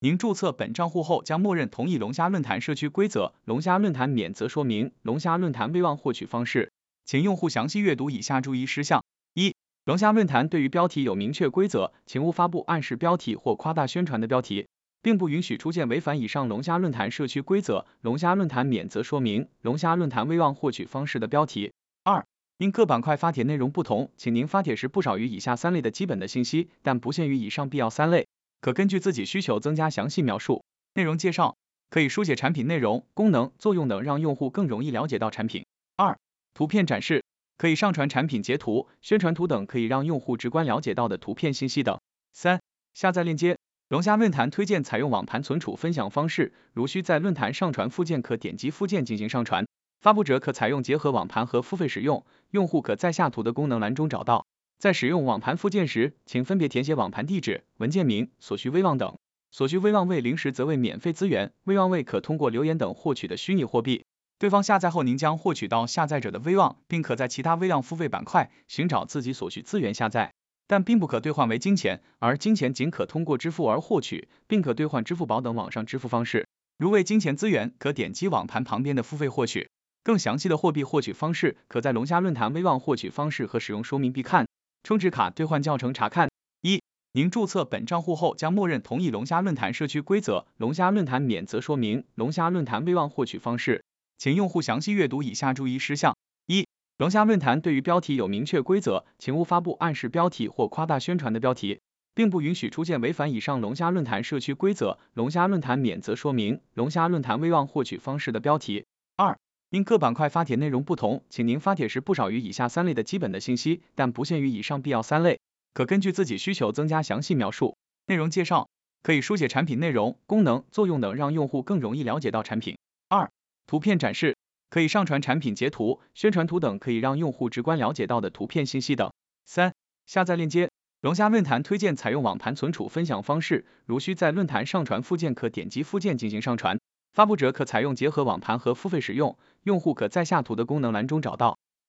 您注册本账户后将默认同意龙虾论坛社区规则、龙虾论坛免责说明、龙虾论坛微望获取方式，请用户详细阅读以下注意事项。一、龙虾论坛对于标题有明确规则，请勿发布暗示标题或夸大宣传的标题，并不允许出现违反以上龙虾论坛社区规则、龙虾论坛免责说明、龙虾论坛微望获取方式的标题。二、因各板块发帖内容不同，请您发帖时不少于以下3类的基本的信息，但不限于以上必要3类。可根据自己需求增加详细描述。内容介绍可以书写产品内容、功能、作用等，让用户更容易了解到产品。二、图片展示可以上传产品截图、宣传图等可以让用户直观了解到的图片信息等。三、下载链接龙虾论坛推荐采用网盘存储分享方式，如需在论坛上传附件，可点击附件进行上传。发布者可采用结合网盘和付费使用，用户可在下图的功能栏中找到。在使用网盘附件时，请分别填写网盘地址、文件名、所需微望等。所需微望位零时则为免费资源，微望位可通过留言等获取的虚拟货币。对方下载后，您将获取到下载者的微望，并可在其他微望付费板块寻找自己所需资源下载，但并不可兑换为金钱，而金钱仅可通过支付而获取，并可兑换支付宝等网上支付方式。如为金钱资源，可点击网盘旁边的付费获取。更详细的货币获取方式，可在龙虾论坛微望获取方式和使用说明必看。充值卡兑换教程查看。一、您注册本账户后将默认同意龙虾论坛社区规则、龙虾论坛免责说明、龙虾论坛微望获取方式，请用户详细阅读以下注意事项。一、龙虾论坛对于标题有明确规则，请勿发布暗示标题或夸大宣传的标题，并不允许出现违反以上龙虾论坛社区规则、龙虾论坛免责说明、龙虾论坛微望获取方式的标题。二、因各板块发帖内容不同，请您发帖时不少于以下3类的基本的信息，但不限于以上必要3类。可根据自己需求增加详细描述。内容介绍可以书写产品内容、功能、作用等，让用户更容易了解到产品。二、图片展示可以上传产品截图、宣传图等可以让用户直观了解到的图片信息等。三、下载链接龙虾论坛推荐采用网盘存储分享方式，如需在论坛上传附件，可点击附件进行上传。发布者可采用结合网盘和付费使用，用户可在下图的功能栏中找到。